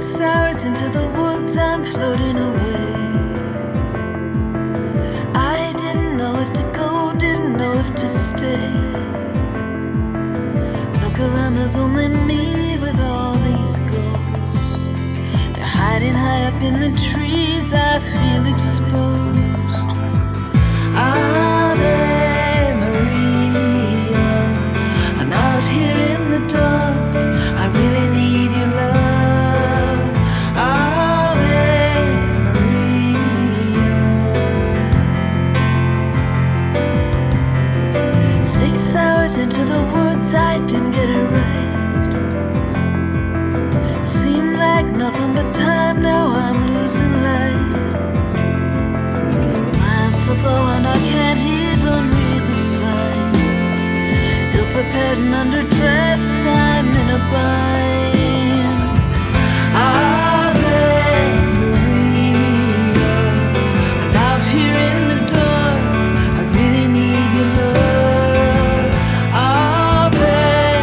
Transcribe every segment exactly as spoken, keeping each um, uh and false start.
Six hours into the woods, I'm floating away. I didn't know if to go, didn't know if to stay. Look around, there's only me with all these ghosts. They're hiding high up in the trees, I feel exposed. Ave Maria, I'm out here in the dark, I really need your love. Ave Maria. Six hours into the woods, I didn't get it right. Seemed like nothing but time, now I'm losing light. Miles to go and I can't even read the signs. Ill-prepared and underdressed, I'm in a bind. Ave Maria, I'm out here in the dark, I really need your love. Ave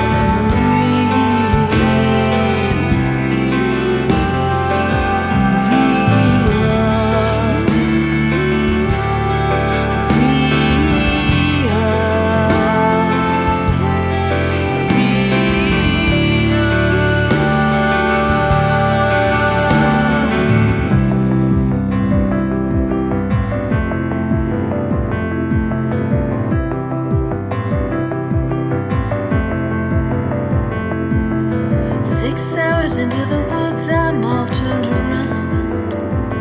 Six hours into the woods, I'm all turned around.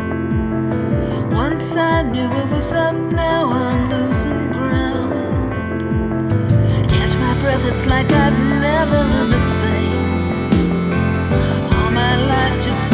Once I knew it was up, now I'm losing ground. Catch my breath, it's like I've never learned a thing. All my life just